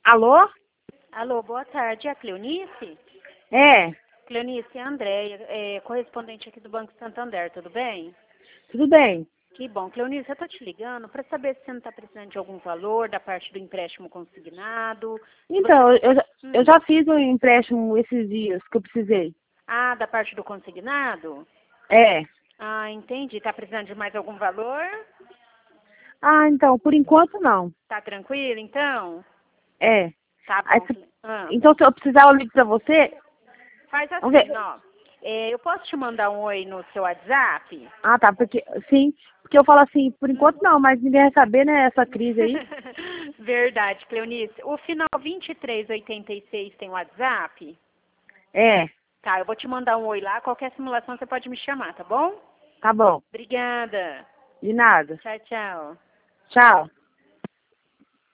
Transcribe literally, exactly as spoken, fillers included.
Alô? Alô, boa tarde. É a Cleonice? É, Cleonice, é a Andréia, é, correspondente aqui do Banco Santander, tudo bem? tudo bem. Que bom. Cleonice, eu tô te ligando para saber se você não está precisando de algum valor da parte do empréstimo consignado. Se Então, você... eu, já- Hum. eu já fiz um empréstimo esses dias que eu precisei. Ah, da parte do consignado? É. Ah, entendi. Tá precisando de mais algum valor? Ah, então, por enquanto não. Tá tranquilo, então? É. Tá Aí bom. cê- Cle- Ah, então, se eu precisar, eu ligo pra você. faz Vamos assim, ver. ó. É, eu posso te mandar um oi no seu WhatsApp? Ah, tá, porque, sim, porque eu falo assim, por enquanto não, mas ninguém vai saber, né, essa crise aí. Verdade, Cleonice. O final vinte e três oitenta e seis tem WhatsApp? É, Tá, eu vou te mandar um oi lá. Qualquer simulação você pode me chamar, tá bom? tá bom. Obrigada. De nada. Tchau, tchau. Tchau.